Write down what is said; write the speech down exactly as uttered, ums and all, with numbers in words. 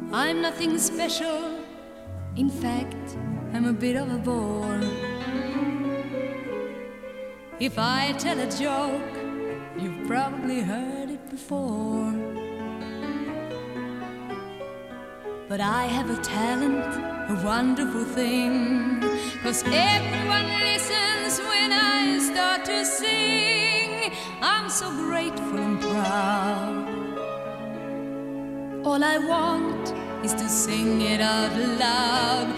I'm nothing special. In fact, I'm a bit of a bore. If I tell a joke, you've probably heard it before. But I have a talent, a wonderful thing, 'cause everyone listens when I start to sing. I'm so grateful and proud. All I want is to sing it out loud.